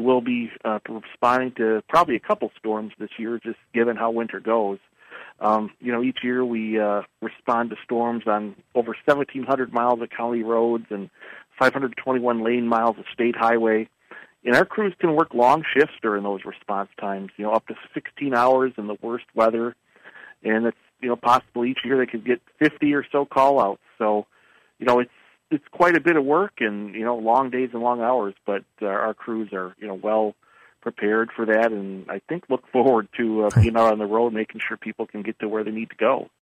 will be responding to probably a couple storms this year, just given how winter goes. Each year we respond to storms on over 1,700 miles of county roads and 521 lane miles of state highway. And our crews can work long shifts during those response times, up to 16 hours in the worst weather. And it's, possible each year they could get 50 or so call-outs. So, it's quite a bit of work and, long days and long hours, but our crews are, well prepared for that, and I think look forward to being out on the road, making sure people can get to where they need to go.